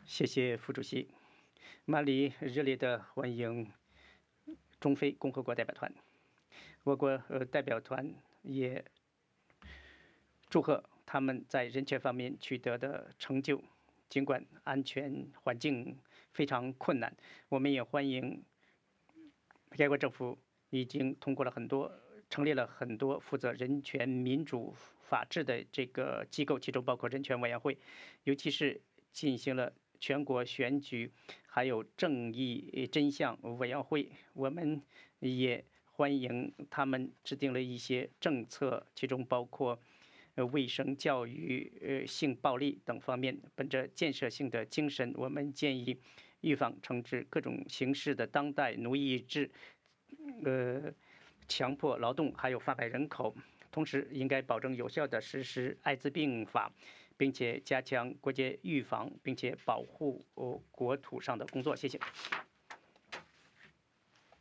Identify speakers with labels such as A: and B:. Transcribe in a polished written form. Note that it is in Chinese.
A: 谢谢副主席。马里热烈地欢迎中非共和国代表团，我国代表团也祝贺他们在人权方面取得的成就。尽管安全环境非常困难，我们也欢迎该国政府已经通过了成立了很多负责人权、民主、法治的这个机构，其中包括人权委员会，尤其是进行了全国选举，还有正义真相委员会。我们也欢迎他们制定了一些政策，其中包括卫生、教育、性暴力等方面。本着建设性的精神，我们建议预防惩治各种形式的当代奴役制、强迫劳动，还有贩卖人口。同时，应该保证有效地实施艾滋病法，并且加强国界预防，并且保护国土上的工作。谢谢。